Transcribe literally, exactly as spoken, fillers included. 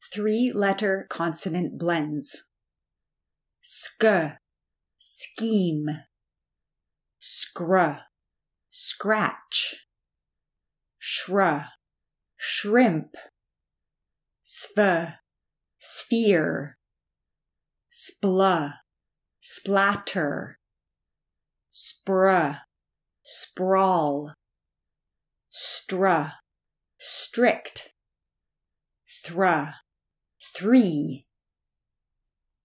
Three-letter consonant blends. Sk, scheme. Scr, scratch. Shra, shrimp. Sv, sphere. Spla, splatter. Spr, sprawl. Str, strict. Thr, three.